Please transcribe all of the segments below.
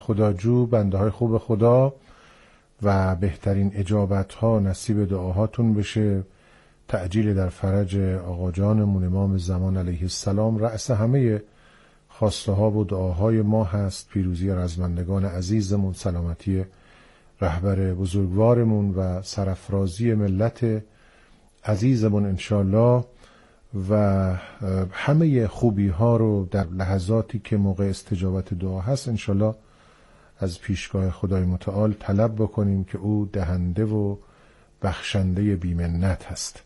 خداجو، بنده های خوب خدا و بهترین اجابت ها نصیب دعاهاتون بشه. تعجیل در فرج آقا جانمون امام زمان علیه السلام رأس همه خواسته ها و دعاهای ما هست. پیروزی رزمندگان عزیزمون، سلامتی رهبر بزرگوارمون و سرافرازی ملت عزیزمون انشالله و همه خوبی ها رو در لحظاتی که موقع استجابت دعا هست انشالله از پیشگاه خدای متعال طلب بکنیم که او دهنده و بخشنده بیمنت هست.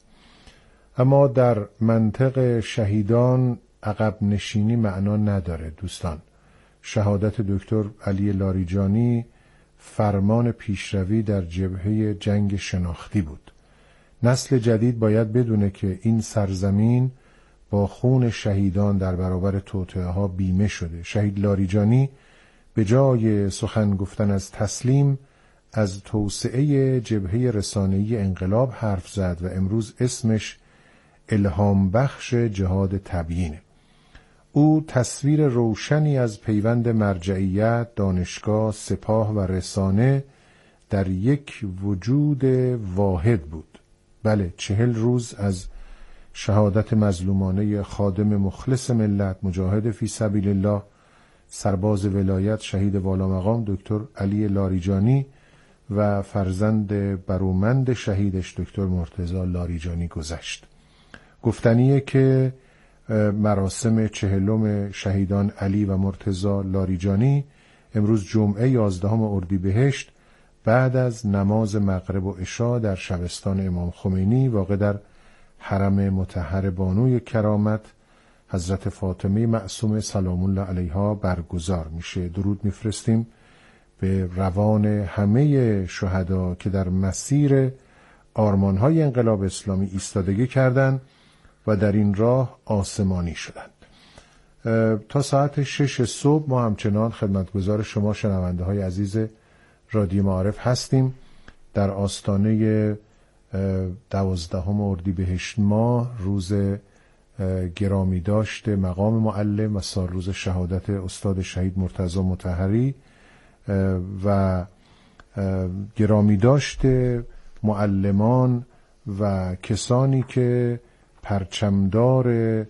اما در منطق شهیدان عقب نشینی معنا نداره دوستان. شهادت دکتر علی لاریجانی فرمان پیشروی در جبهه جنگ شناختی بود. نسل جدید باید بدونه که این سرزمین با خون شهیدان در برابر توطئه ها بیمه شده. شهید لاریجانی به جای سخن گفتن از تسلیم از توسعه جبهه رسانه‌ای انقلاب حرف زد و امروز اسمش الهام بخش جهاد تبیینه. او تصویر روشنی از پیوند مرجعیت، دانشگاه، سپاه و رسانه در یک وجود واحد بود. بله، 40 روز از شهادت مظلومانه خادم مخلص ملت، مجاهد فی سبیل الله، سرباز ولایت، شهید والا مقام دکتر علی لاریجانی و فرزند برومند شهیدش دکتر مرتضی لاریجانی گذشت. گفتنیه که مراسم 40 شهیدان علی و مرتضی لاریجانی امروز جمعه 11 اردیبهشت بعد از نماز مغرب و عشا در شبستان امام خمینی واقع در حرم مطهر بانوی کرامت حضرت فاطمه معصومه سلام الله علیها برگزار میشه. درود میفرستیم به روان همه شهدا که در مسیر آرمانهای انقلاب اسلامی ایستادگی کردند و در این راه آسمانی شدند. تا ساعت 6 صبح ما همچنان خدمتگزار شما شنونده های عزیز رادیو معارف هستیم. در آستانه 12 اردیبهشت ماه، روز گرامی داشته مقام معلم و سالروز شهادت استاد شهید مرتضی مطهری و گرامی داشته معلمان و کسانی که پرچمدار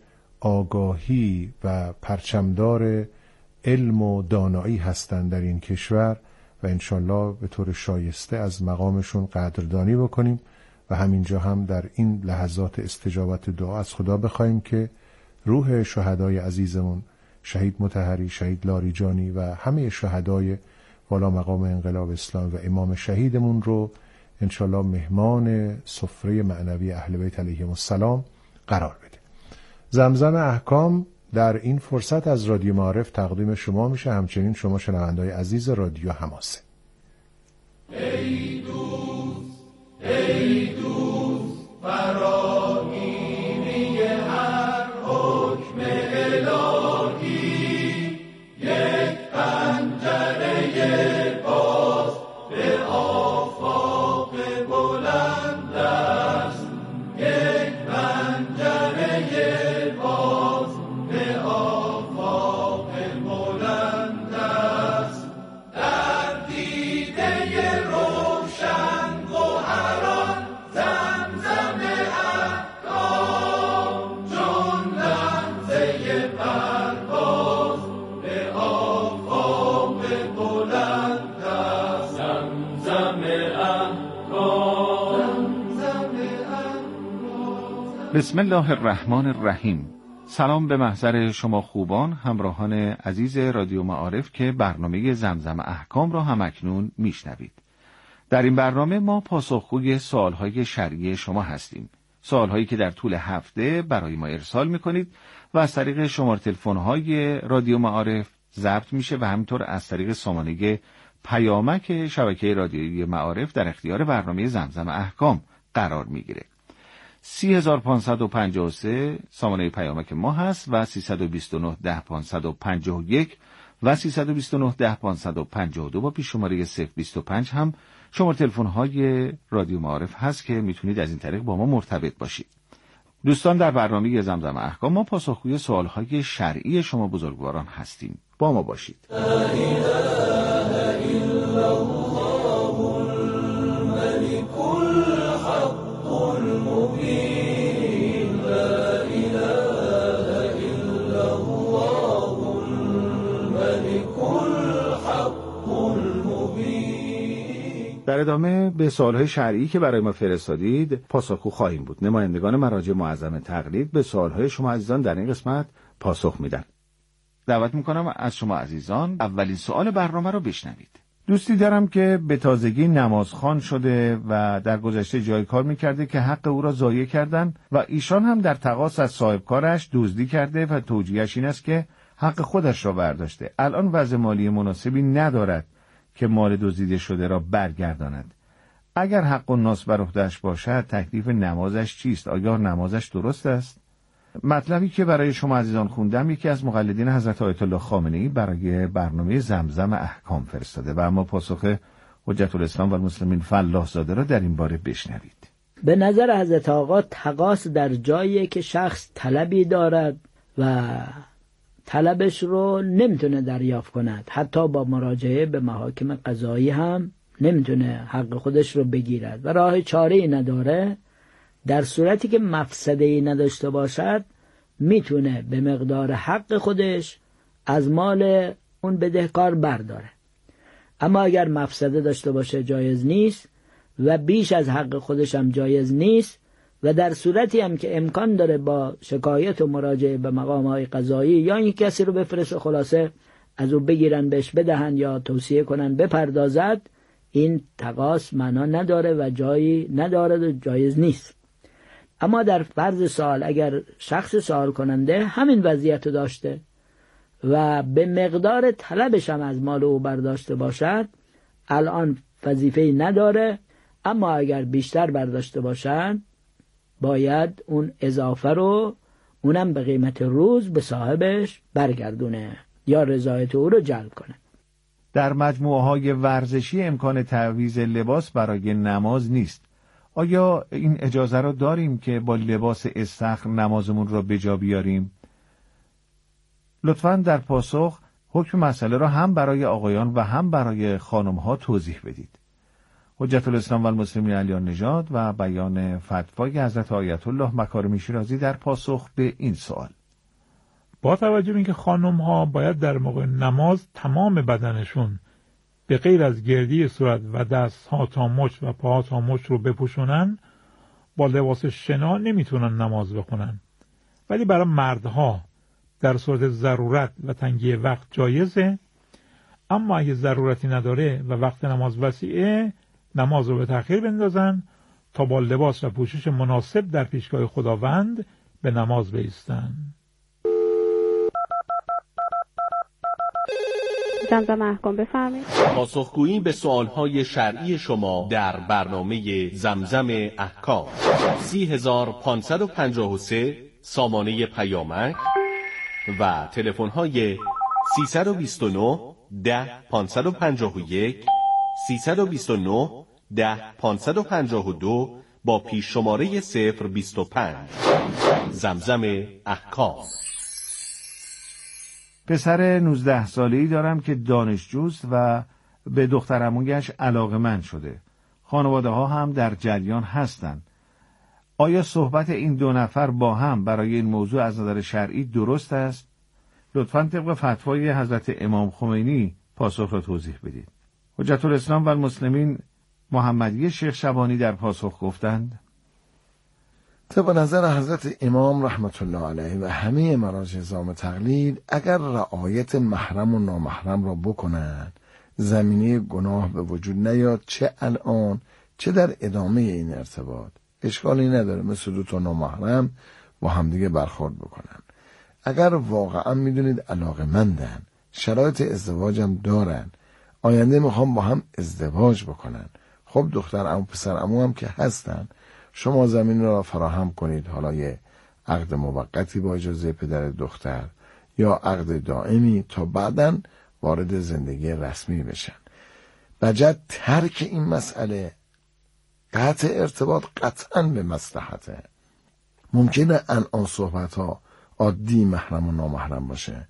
آگاهی و پرچمدار علم و دانایی هستند در این کشور و انشالله به طور شایسته از مقامشون قدردانی بکنیم و همینجا هم در این لحظات استجابت دعا از خدا بخوایم که روح شهدای عزیزمون شهید مطهری، شهید لاریجانی و همه شهدای والا مقام انقلاب اسلام و امام شهیدمون رو انشالله مهمان سفره معنوی اهل بیت علیهم السلام قرار بده. زمزم احکام در این فرصت از رادیو معارف تقدیم شما میشه، همچنین شما شنونده‌های عزیز رادیو حماسه. ای دوست، ای دوست، فراگیری هر حکم الهی، یک پنجره باز به آفاق بلند است، یک پنجره باز به آفاق بلند است. در دیده روشن گوهران زمزم احکام، چون لمزه پرواز به آفاق بلند است. زمزم احکام، زمزم احکام. بسم الله الرحمن الرحیم. سلام به محضر شما خوبان همراهان عزیز رادیو معارف که برنامه زمزم احکام را همکنون میشنوید. در این برنامه ما پاسخگوی سوالهای شرعی شما هستیم. سوالهایی که در طول هفته برای ما ارسال میکنید و از طریق شماره تلفن‌های رادیو معارف ضبط میشه و همینطور از طریق سامانه پیامک شبکه رادیویی معارف در اختیار برنامه زمزم احکام قرار میگیره. 3553 سامانه پیامک ما هست و 329 10 551 و 329 10 552 با پیش شماره 025 هم شماره تلفن های رادیو معارف هست که میتونید از این طریق با ما مرتبط باشید. دوستان، در برنامه زمزم احکام ما پاسخگوی سوالهای شرعی شما بزرگواران هستیم. با ما باشید. در ادامه به سوالهای شرعی که برای ما فرستادید پاسخگو خواهیم بود. نمایندگان مراجع معظم تقلید به سوالهای شما عزیزان در این قسمت پاسخ میدن. دعوت میکنم از شما عزیزان اولین سوال برنامه رو بشنوید. دوستی دارم که به تازگی نمازخوان شده و در گذشته جای کار میکرده که حق او را ضایع کردن و ایشان هم در تقاص از صاحب کارش دزدی کرده و توجیهش این است که حق خودش را برداشته. الان وضع مالی مناسبی ندارد که مال دزدیده شده را برگرداند. اگر حق الناس بر عهده‌اش باشد تکلیف نمازش چیست؟ آیا نمازش درست است؟ مطلبی که برای شما عزیزان خوندم یکی از مقلدین حضرت آیت الله خامنه‌ای برای برنامه زمزم احکام فرستاده و اما پاسخ حجت الاسلام و المسلمین فلاح زاده را در این باره بشنوید. به نظر حضرت آقا تقاص در جایی که شخص طلبی دارد و طلبش رو نمیتونه دریافت کند، حتی با مراجعه به محاکم قضایی هم نمیتونه حق خودش رو بگیرد و راه چاره‌ای نداره، در صورتی که مفسده‌ای نداشته باشد میتونه به مقدار حق خودش از مال اون بدهکار برداره. اما اگر مفسده داشته باشه جایز نیست و بیش از حق خودش هم جایز نیست و در صورتی هم که امکان داره با شکایت و مراجعه به مقام‌های قضایی یا این کسی رو بفرست خلاصه از او بگیرن بهش بدهن یا توصیه کنن بپردازد، این تقاص معنا نداره و جایی نداره و جایز نیست. اما در فرض سوال اگر شخص سوال کننده همین وضعیت داشته و به مقدار طلبش هم از مال او برداشته باشد الان وظیفه‌ای نداره، اما اگر بیشتر برداشته باشد باید اون اضافه رو اونم به قیمت روز به صاحبش برگردونه یا رضایت او رو جلب کنه. در مجموعه‌های ورزشی امکان تعویض لباس برای نماز نیست. آیا این اجازه را داریم که با لباس استخر نمازمون را به جا بیاریم؟ لطفاً در پاسخ حکم مسئله را هم برای آقایان و هم برای خانم‌ها توضیح بدید. حجت الاسلام و المسلمین علی نژاد و بیان فتوای حضرت آیت الله مکارمی شیرازی در پاسخ به این سوال: با توجه به اینکه خانم‌ها باید در موقع نماز تمام بدنشون به غیر از گردی صورت و دست‌ها تا مچ و پاها تا مچ رو بپوشونن، با لباس شنا نمیتونن نماز بخونن. ولی برای مردها در صورت ضرورت و تنگی وقت جایزه، اما اگه ضرورتی نداره و وقت نماز وسیعه نماز رو به تأخیر بندازن تا با لباس و پوشش مناسب در پیشگاه خداوند به نماز بایستن. زمزم احکام بفرمایید. پاسخگویی به سوالهای شرعی شما در برنامه زمزم احکام 30553 سامانه پیامک و تلفن‌های 329 10 551 329 10 552 با پیش شماره 025. زمزم احکام. پسر 19 ساله‌ای دارم که دانشجوست و به دخترعمویش علاقه‌مند شده. خانواده ها هم در جریان هستند. آیا صحبت این دو نفر با هم برای این موضوع از نظر شرعی درست است؟ لطفاً طبق فتوای حضرت امام خمینی پاسخ را توضیح بدید. حجت الاسلام و المسلمین محمدی شیخ شبانی در پاسخ گفتند: طبق نظر حضرت امام رحمت الله علیه و همه مراجع نظام تقلید، اگر رعایت محرم و نامحرم را بکنند زمینه گناه به وجود نیاد، چه الان چه در ادامه این ارتباط. اشکالی نداره مثل دو تا نامحرم با همدیگه برخورد بکنن. اگر واقعا میدونید علاقه‌مندن، شرایط ازدواجم دارن، آینده میخوام با هم ازدواج بکنن، خب دختر عمو پسر عمو هم که هستن، شما زمین را فراهم کنید، حالا یه عقد موقتی با اجازه پدر دختر یا عقد دائمی تا بعداً وارد زندگی رسمی بشن. بجد ترک این مسئله، قطع ارتباط قطعاً به مصلحته. ممکنه الان صحبت ها عادی محرم و نامحرم باشه،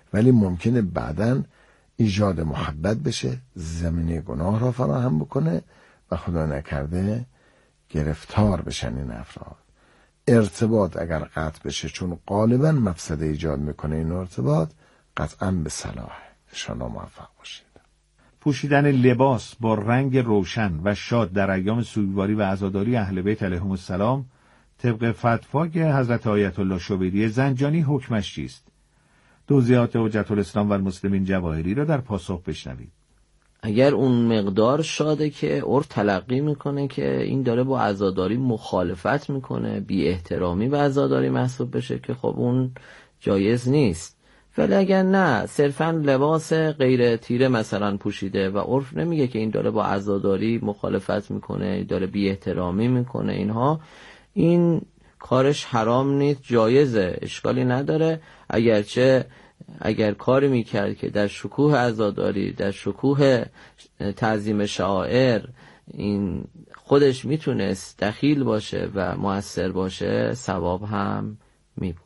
ولی ممکنه بعداً ایجاد محبت بشه، زمینه گناه را فراهم بکنه و خدا نکرده گرفتار بشن این افراد. ارتباط اگر قطع بشه، چون غالبا مفسده ایجاد میکنه این ارتباط، قطعا به صلاح. انشاءالله موفق باشید. پوشیدن لباس با رنگ روشن و شاد در ایام سوگواری و عزاداری اهل بیت علیهم السلام طبق فتوای حضرت آیت الله شبیری زنجانی حکمش چیست؟ توضیحات حجت الاسلام و المسلمین جواهری را در پاسخ بشنوید. اگر اون مقدار شاده که عرف تلقی میکنه که این داره با عزاداری مخالفت میکنه، بی احترامی به عزاداری محسوب بشه، که خب اون جایز نیست. ولی اگر نه، صرفا لباس غیر تیره مثلا پوشیده و عرف نمیگه که این داره با عزاداری مخالفت میکنه، داره بی احترامی میکنه، اینها، این کارش حرام نیست، جایزه، اشکالی نداره. اگر کاری میکرد که در شکوه عزاداری، در شکوه تعظیم شعائر، این خودش میتونست دخیل باشه و مؤثر باشه، ثواب هم میبود.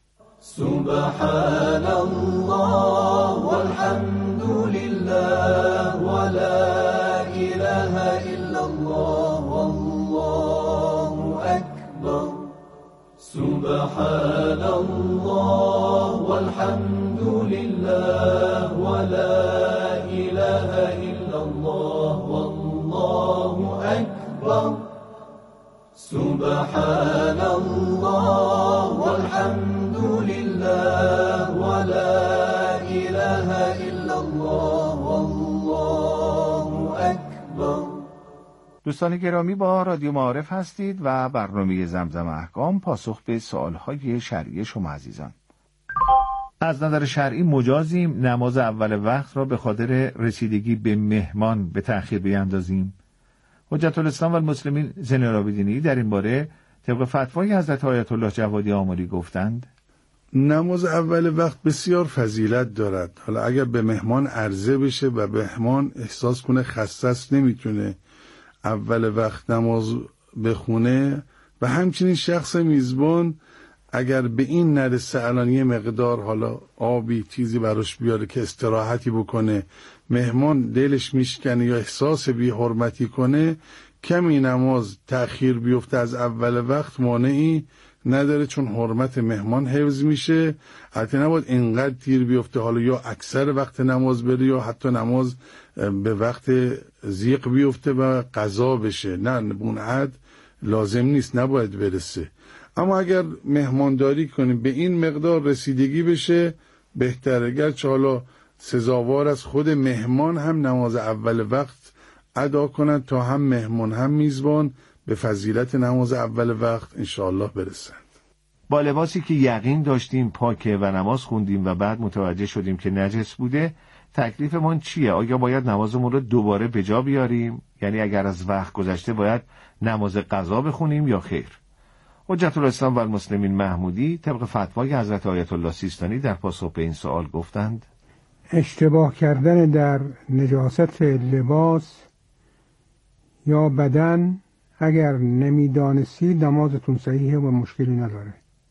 سبحان الله والحمد لله ولا اله الا الله والله اکبر. سبحان الله والحمد لله ولا اله الا الله والله اکبر. سبحان الله والحمد لله ولا اله الا الله والله اکبر. دوستان گرامی، با رادیو معارف هستید و برنامه زمزم احکام پاسخ به سوالهای شرعی شما عزیزان. از نظر شرعی مجازیم نماز اول وقت را به خاطر رسیدگی به مهمان به تأخیر بیندازیم؟ حجت الاسلام و المسلمین زین العابدینی در این باره طبق فتوای حضرت آیت الله جوادی آمری گفتند نماز اول وقت بسیار فضیلت دارد. حالا اگر به مهمان عرضه بشه و مهمان احساس کنه خسته است، نمیتونه اول وقت نماز بخونه، و همچنین شخص میزبان اگر به این نرسه الان یه مقدار حالا آبی چیزی براش بیاره که استراحتی بکنه، مهمان دلش میشکنه یا احساس بی حرمتی کنه، کمی نماز تأخیر بیفته از اول وقت مانعی نداره، چون حرمت مهمان حفظ میشه. حتی نباید اینقدر دیر بیفته حالا یا اکثر وقت نماز بره یا حتی نماز به وقت زیق بیفته و قضا بشه. نه، اون حد لازم نیست، نباید برسه. اما اگر مهمانداری کنیم به این مقدار رسیدگی بشه بهتره، گرچه حالا سزاوار از خود مهمان هم نماز اول وقت ادا کنند تا هم مهمان هم میزبان به فضیلت نماز اول وقت انشاءالله برسند. با لباسی که یقین داشتیم پاکه و نماز خوندیم و بعد متوجه شدیم که نجس بوده، تکلیفمون چیه؟ آیا باید نمازمون رو دوباره به جا بیاریم؟ یعنی اگر از وقت گذشته باید نماز قضا بخونیم یا خیر؟ حجت الاسلام و المسلمین محمودی طبق فتوای حضرت آیت الله سیستانی در پاسخ به این سوال گفتند اشتباه کردن در نجاست لباس یا بدن اگر نمیدانستید نمازتون صحیحه و مشکلی نداره.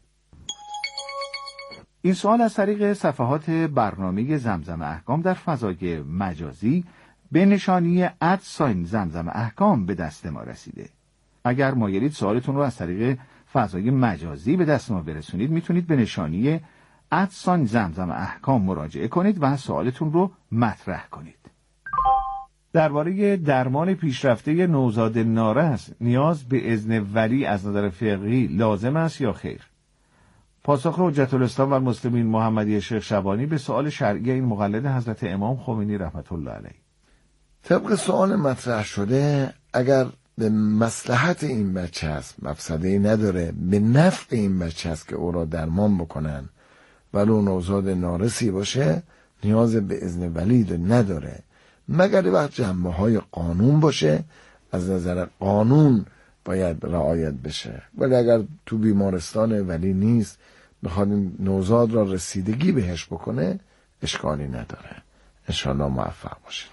این سوال از طریق صفحات برنامه زمزم احکام در فضای مجازی به نشانی @زمزم احکام به دست ما رسیده. اگر مایلید سوالتون رو از طریق فضای مجازی به دست ما برسونید، میتونید به نشانی @زمزم احکام مراجعه کنید و سوالتون رو مطرح کنید. درباره درمان پیشرفته نوزاد نارس نیاز به اذن ولی از نظر فقهی لازم است یا خیر؟ پاسخ حجت الاسلام و المسلمین محمدی شیخ شبانی به سوال شرعی این مقلد حضرت امام خمینی رحمت الله علیه. طبق سوال مطرح شده، اگر به مصلحت این بچه است، مفسده‌ای نداره، به نفع این بچه است که او را درمان بکنن ولو نوزاد نارسی باشه، نیاز به اذن ولی نداره، مگر وقت جنبه های قانون باشه، از نظر قانون باید رعایت بشه. ولی اگر تو بیمارستان ولی نیست، بخواد نوزاد را رسیدگی بهش بکنه، اشکالی نداره. انشاءالله موفق باشید.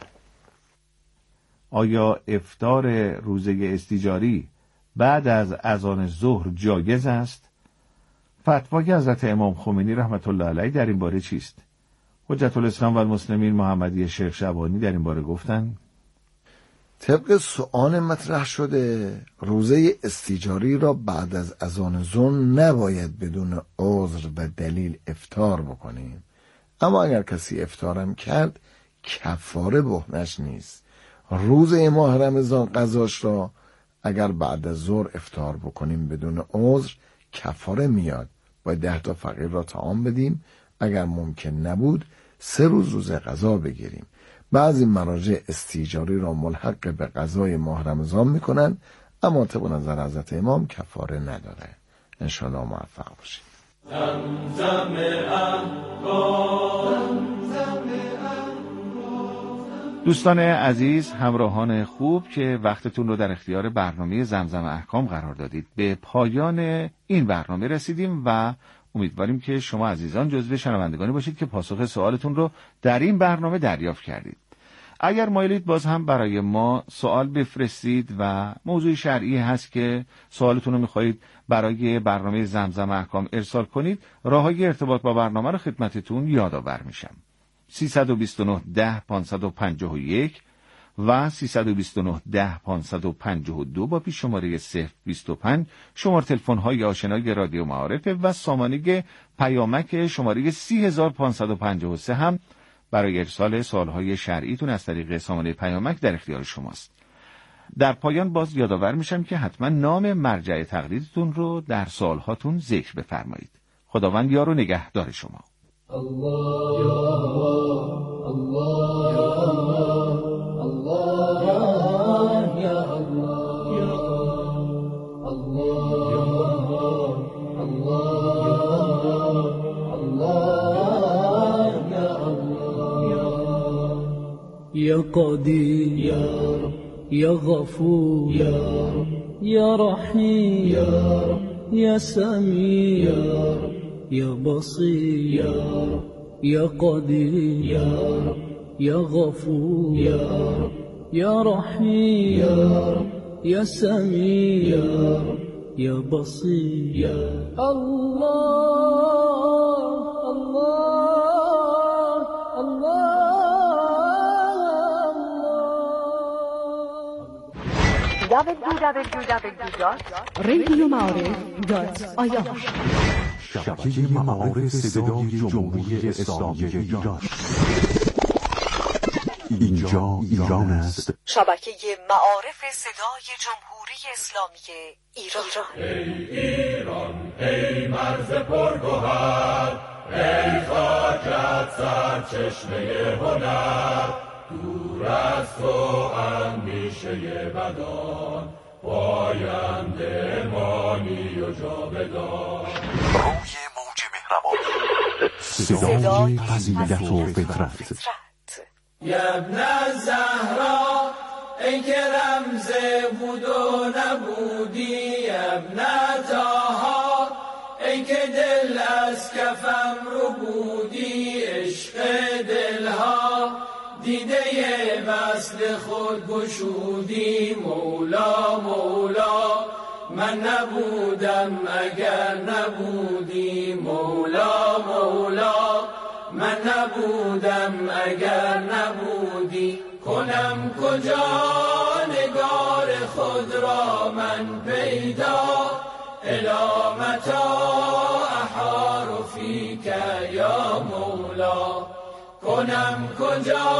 آیا افطار روزه استیجاری بعد از اذان ظهر جایز است؟ فتوای حضرت امام خمینی رحمت الله علیه در این باره چیست؟ حجت الاسلام و المسلمین محمدی شیخ شبانی در این باره گفتند: طبق سؤال مطرح شده روزه استیجاری را بعد از اذان ظهر نباید بدون عذر و دلیل افطار بکنیم، اما اگر کسی افطارم کرد کفاره بهنش نیست. روزه ماه رمضان قضاش را اگر بعد از ظهر افطار بکنیم بدون عذر کفاره میاد، باید 10 تا فقیر را طعام بدیم، اگر ممکن نبود 3 روزه قضا بگیریم. بعضی مراجع استیجاری را ملحق به قضای ماه رمضان میکنن، اما طبق نظر حضرت امام کفاره نداره. انشاءالله موفق باشید. زمزم دوستان عزیز، همراهان خوب که وقتتون رو در اختیار برنامه زمزم احکام قرار دادید، به پایان این برنامه رسیدیم و امیدواریم که شما عزیزان جزو شنوندگانی باشید که پاسخ سوالتون رو در این برنامه دریافت کردید. اگر مایلید باز هم برای ما سوال بفرستید و موضوع شرعی هست که سوالتون رو میخواهید برای برنامه زمزم احکام ارسال کنید، راههای ارتباط با برنامه رو خدمتتون یادآور میشم. 329 10 551 و 329 10 552 با پیش شماره 025 شماره تلفن های آشنای رادیو معارف و سامانه پیامک شماره 30553 هم برای ارسال سوالهای شرعیتون از طریق سامانه پیامک در اختیار شماست. در پایان باز یادآور میشم که حتما نام مرجع تقلیدتون رو در سوالهاتون ذکر بفرمایید. خداوند یار و نگهدار شما. الله یا الله یا الله یا الله یا الله یا الله یا الله یا قدیر یا غفور یا رحیم یا سمیع یا بصیر یا قدیر یا غفور یا رحیم یا سمیع یا بصیر. الله الله www.radioma'arif.ir شبکه معارف صدای جمهوری اسلامی ایران. اینجا ایران است. شبکه معارف صدای جمهوری اسلامی ایران. ای ایران ای مرز پرگوهر، ای خاکت سرچشمه هنر، دور از تو اندیشه بدان، پاینده مانی و جاودان. روی موج مهربان، صدای فضیلت و فطرت. یا ابن الزهرا ای که رمز بود و نبودی، ابن طاها ای که دل از کفم رو بودی، عشق دلها دیده وصل خود گشودی. مولا مولا من نبودم اگر نبودی، مولا مولا من نبودم اگر نبودی. کنم کجا نگار خود را من پیدا، الی متی احار فیک یا مولا. کنم کجا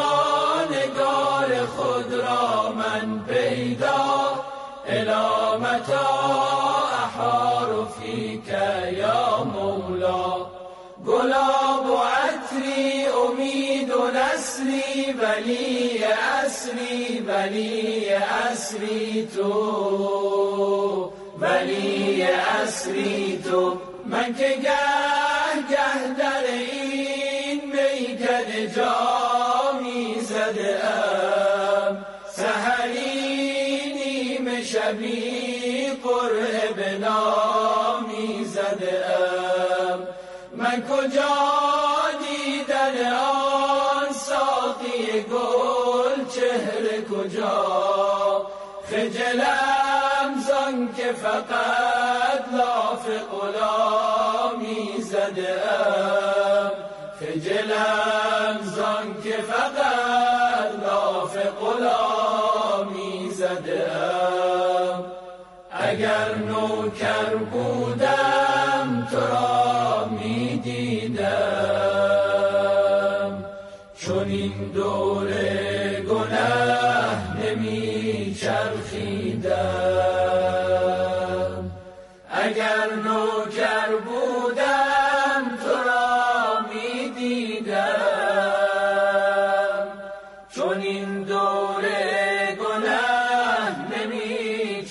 نگار خود را من پیدا، الی متی احار فیک یا مولا. گلاب و عطری امید و نسری، ولی اسری ولی اسری تو، ولی اسری تو. من که گه گه در این میکده جامی زده ام، سحری نیم شبی قرعه به نامی زده ام. من کجا دیدن آن ساقی گل چهره کجا، خجلم زان که فقط لاف غلامی زده ام، خجلم خجلم زان که فقط لاف غلامی زدم. اگر نوکر بودم تو را می دیدم، چون این دور گناه نمی چرخیدم. اگر نوکر بودم تو را می دیدم، چون این دور گناه نمی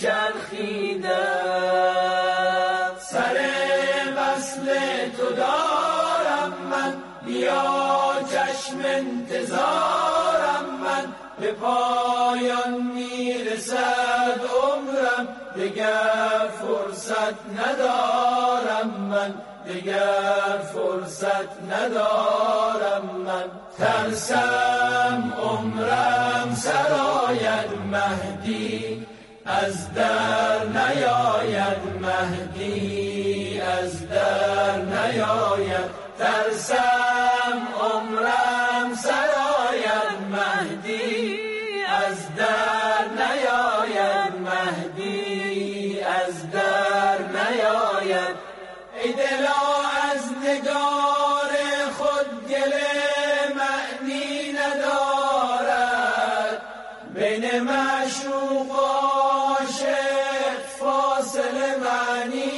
چرخیدم. سر وصل تو دارم من، بیا چشم انتظارم من، به پایان میرسد عمرم، دگر فرصت ندارم من، دگر فرصت ندارم من. ترسم عمرم سرآید مهدی، از در نیاید مهدی، از در نیاید. ترسم عمرم سرآید مهدی، از در نیاید مهدی، از در نیاید. ای دلا از نگار خود گله معنی ندارد، بین معشوق و عاشق فاصله معنی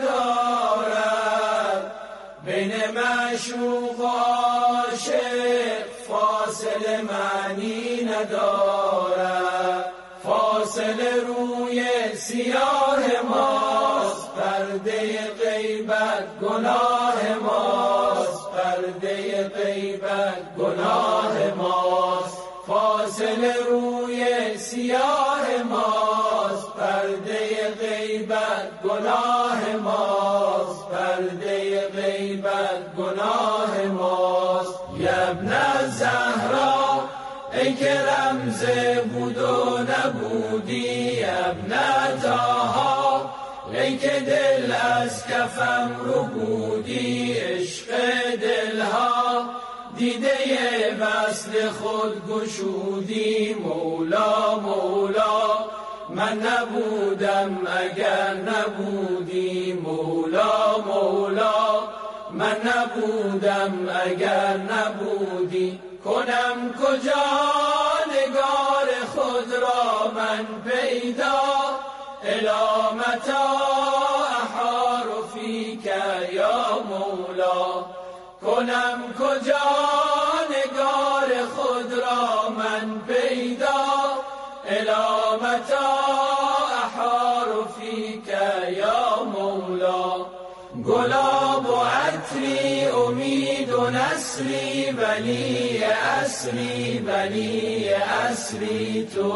ندارد، بین معشوق و عاشق فاصله معنی ندارد. فاصله روی سیاه ماست، پرده غیبت گناه ماست، پرده غیبت گناه ماست. فاصله روی سیاه ماست، پرده غیبت گناه ماست، پرده غیبت گناه ماست. یا ابن الزهرا ای که رمز بود و نبودی، ابن طاها ای که دل از کفم رو بودی، عشق دلها دیده وصل خود گشودی. مولا مولا من نبودم اگر نبودی، مولا مولا من نبودم اگر نبودی. کنم کجا نگار خود را من پیدا، الی متی احار فیک یا مولا. کنم کجا نگار خود را من پیدا، الی متی احار فیک یا مولا. گلاب و عطری امید و نصری، ولی عصری ولی عصری تو،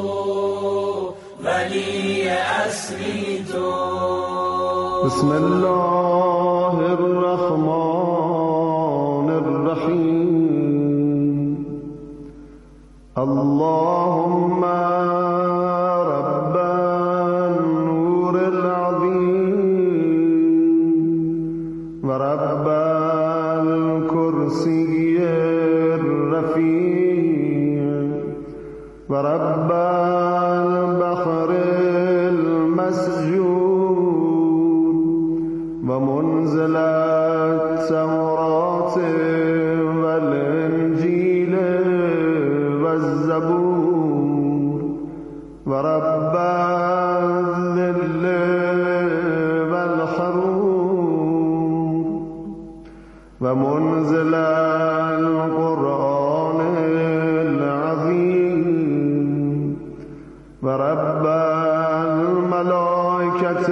ولی عصری تو. بسم الله الرحمن الرحیم. اللهم رب النور العظیم و رب الكرسی الرفیع و رب البحر المسجود و منزل التوراة والانجیل والزبور و رب الذل والحرور و منزل القرآن العظیم و رب الملائکة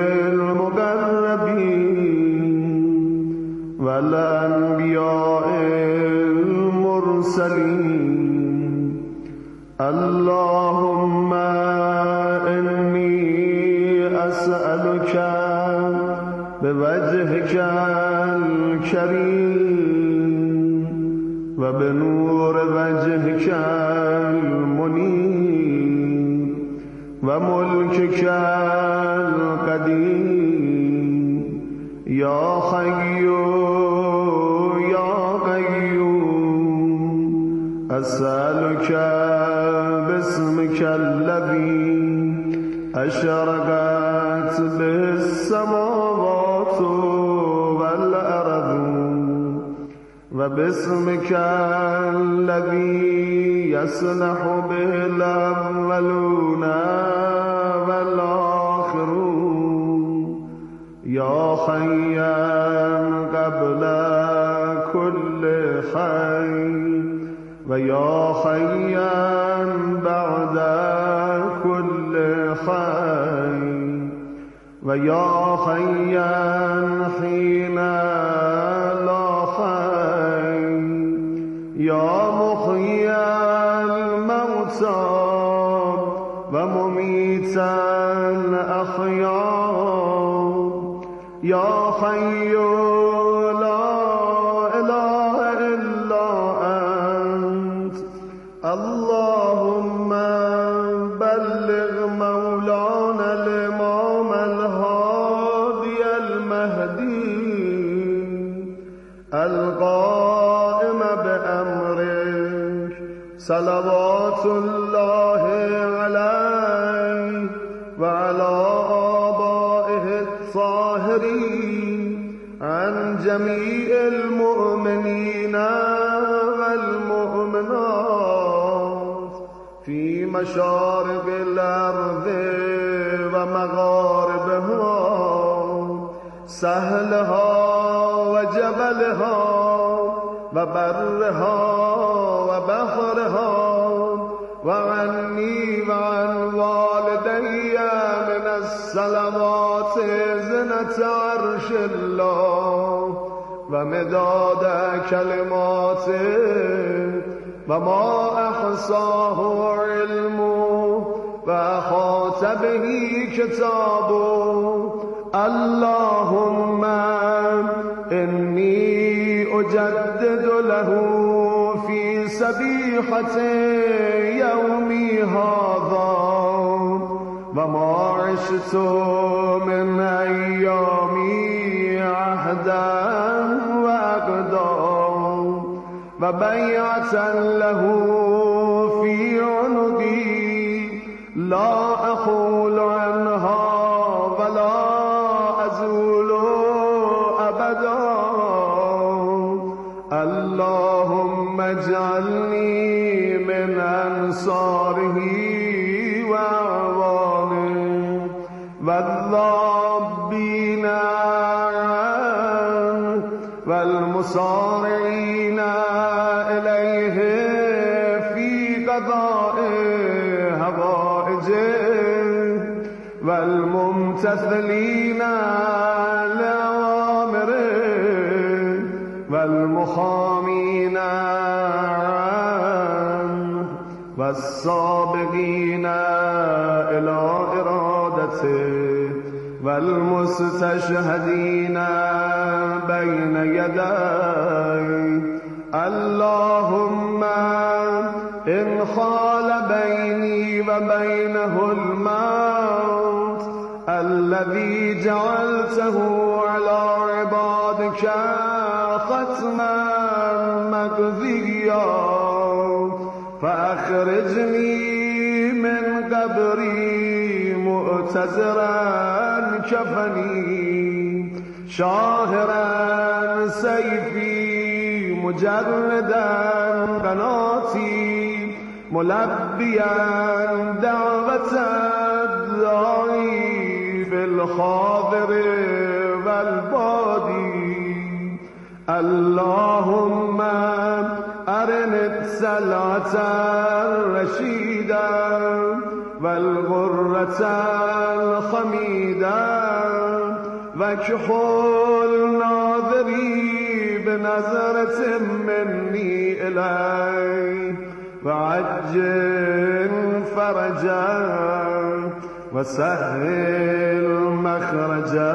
المقربین و الانبیاء المرسلین. اللهم انی اسألك بوجهك الكریم و بنور وجهك المنیر و ملکك القدیم یا حی یا قیوم أسألك باسمك الذي أشرقت به السماوات والأرض وباسمك الذي يصلح به الأولون والآخرون يا حيا قبل كل حي ويا حيا بعد كل حي ويا حيا حين لا حي يا محيي الموتى ومميت الأحياء يا حي لا إله إلا أنت اللهم بلغ مولانا الإمام الهادي المهدي القائم بأمرك صلوات الله عليه وعلى آبائه الطاهرين عن جميع المؤمنين والمؤمنات في مشارق الأرض ومغاربها سهلها وجبلها وبرها وبحرها وعني وعن والدي من الصلوات زنة عرش الله ومداد كلماته وما أحصاه علمه وأحاط به كتابه اللهم إني أجدد له في سبيحة يومي هذا وما عشت من أيامي عهدا وعقدا وبيعة له في عنقي لا أحول عنها ولا أزول أبدا اللهم اجعلني من أنصاره وأعوانه والذابين عنه والمصارعين إليه في قضاء هوائجه والممتثلين لأوامره والمخامين عنه والسابقين إلى إرادته والمستشهدين بين يديه اللهم إن خال بيني وبينه الموت الذي جعلته على عبادك ختما مقضيا فأخرجني من قبري مؤتزرا كفني شاهرا سيفي مجردا قناتي ملبيا دعوة الداعي في الحاضر والبادي اللهم أرن السلعة الرشيدة والغرة الخميدة واكحل ناظري بنظرة مني إليه وعجل فرجا وسهل مخرجا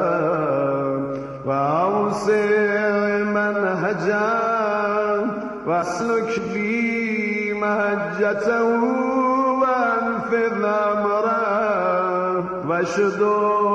وأوسع منهجا واسلك بي مهجته وانفذ أمره واشدد